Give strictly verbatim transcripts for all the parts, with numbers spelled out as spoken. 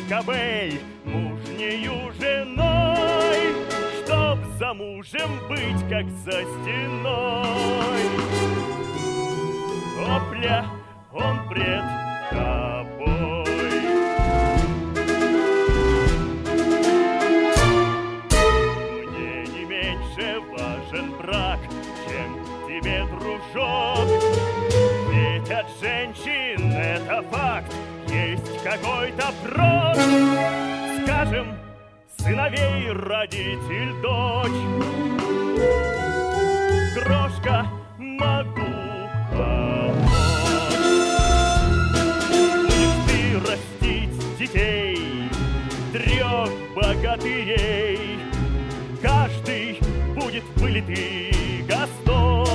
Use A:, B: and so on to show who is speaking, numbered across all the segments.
A: кобель мужнею женой, чтоб за мужем быть, как за стеной. Опля, он пред тобой. Мне не меньше важен брак, чем тебе, дружок. Ведь от женщин это факт, есть какой-то прок. Скажем, сыновей родитель, дочь. Крошка, могу помочь. Будешь ты растить детей, трех богатырей. Каждый будет вылитый Гастон.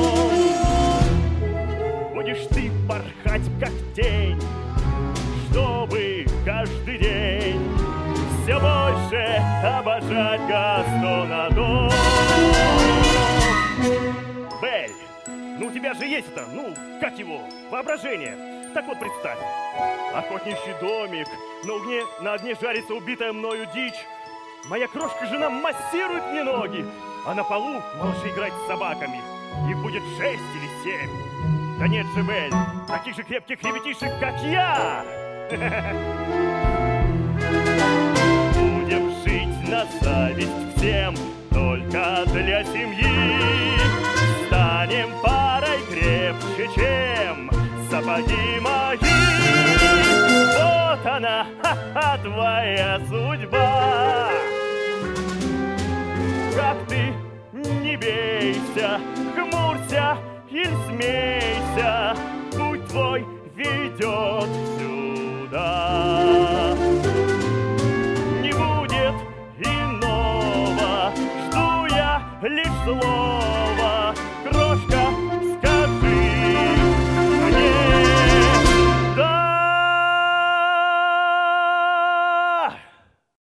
A: Будешь ты порхать, как тень, чтобы каждый день все больше обожать Гастона дом. Бель, ну у тебя же есть это, ну, как его, воображение. Так вот представь, охотничий домик, на огне, на огне жарится убитая мною дичь. Моя крошка-жена массирует мне ноги, а на полу малыши играть с собаками. Их будет шесть или семь. Да нет же, Бель, таких же крепких ребятишек, как я. Будем жить на зависть всем, только для семьи. Станем парой крепче, чем сапоги мои. Вот она, ха-ха, твоя судьба. Как ты не бейся, хмурься или смейся, путь твой ведет сюда. Не будет иного, жду я лишь зло.